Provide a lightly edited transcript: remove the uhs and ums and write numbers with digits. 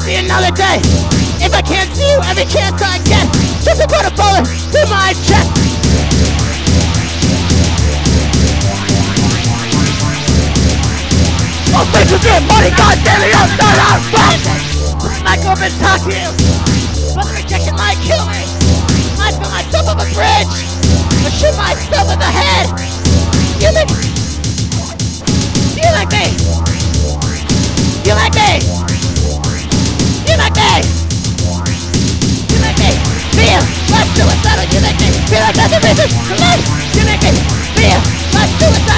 see another day. If I can't see you every chance I get, just to put a bullet to my chest. Oh, bitches get money, goddamn it, I'm not out front. My girlfriend talk to you, but the rejection might kill me. I feel myself off a bridge, or shoot myself in the head. You like me? You like me? You like me? You like me? You like me? Feel like suicidal, you like me? Feel like that's a reason to live. You like me? Feel like suicidal.